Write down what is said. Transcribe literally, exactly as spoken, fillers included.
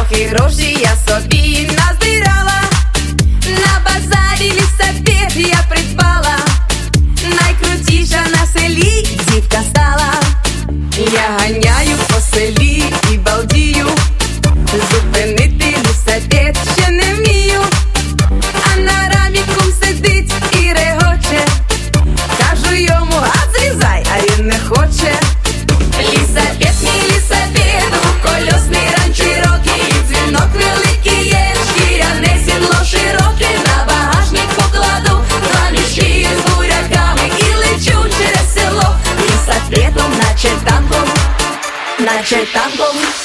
трохи грошей я собі назбирала, на базарі лісапет я придбала, найкрутіша на селі дівка стала. Я ганяю по селі і балдію, зупинити лісапет ще не вмію. А на рамі кум сидить і регоче, кажу йому, а зрізай, а він не хоче. Лісапет, мій лісапет, двокольосний ранч широкий, дзвінок великий є, шкіряне сідло широке, на багажник покладу два мішки з буряками і лечу через село лісапетом, наче танком, наче танком.